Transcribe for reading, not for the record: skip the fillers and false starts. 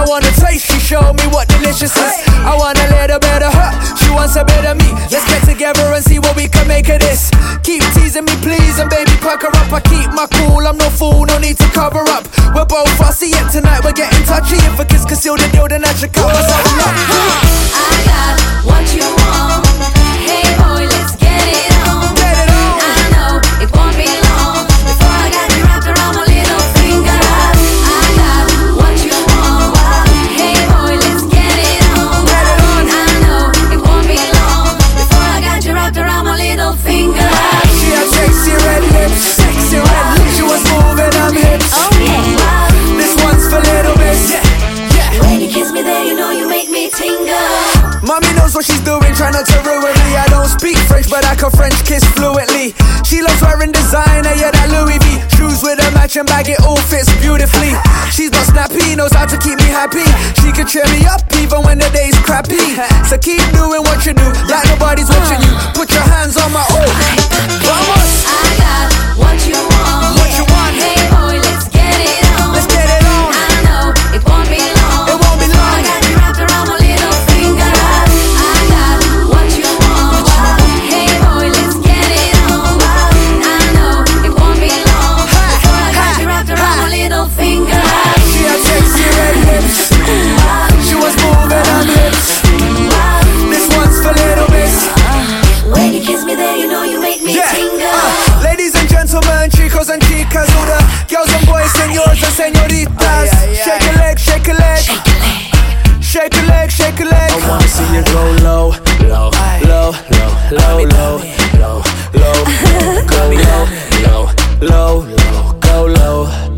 wanna taste, she showed me what delicious is. I want a little bit of her, she wants a bit of me. Let's get together and see what we can make of this. Keep teasing me please and baby puck her up. I keep my cool, I'm no fool, no need to cover up. We're both fussy yet tonight we're getting touchy. If a kiss conceal the deal then I should cut myself up. I got what you want. Hey boy, let's get it on. Get it on. I know it won't be long before I got you wrapped around my little finger. I got what you want. Hey boy, let's get it on. Get it on. I know it won't be long before I got you wrapped around my little finger. She had sexy red lips, sexy red lips. She was moving them hips. Oh yeah. This one's for little miss. When you kiss me there, you know you make me tingle. Mommy knows what she's doing, try not to ruin me. I don't speak French, but I can French kiss fluently. She loves wearing designer, yeah, that Louis V. Shoes with a matching bag, it all fits beautifully. She's not snappy, knows how to keep me happy. She can cheer me up even when the day's crappy. So keep doing what you do, like nobody's watching you. Put your hands on my Vamos! I got what you want. What you want? Hey boy, let's get it on. Let's get it on. I know it won't be long. It won't be long. I got you wrapped around my little finger. I got what you want. Hey boy, let's get it on. I know it won't be long before I got you wrapped around my little finger. She had sexy red lips. She was moving her lips. This one's for little miss. When you kiss me there, you know you make me tingle. Ladies and gentlemen, chicos and chicas, all the girls and boys, senors and senoritas. Shake a leg, shake a leg. Shake a leg, shake a leg. I wanna see you go low, low, low, low, low, low, low, low. Go low, low, low, low, go low.